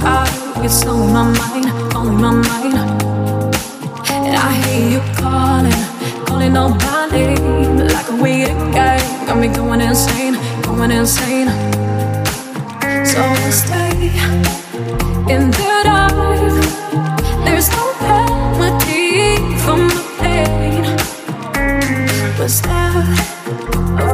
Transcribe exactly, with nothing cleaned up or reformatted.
time. It's on my mind, on my mind. And I hear you calling, calling on my name, like a waiting game. Got me going insane, going insane. So stay in the dark. There's no remedy for my pain. Was there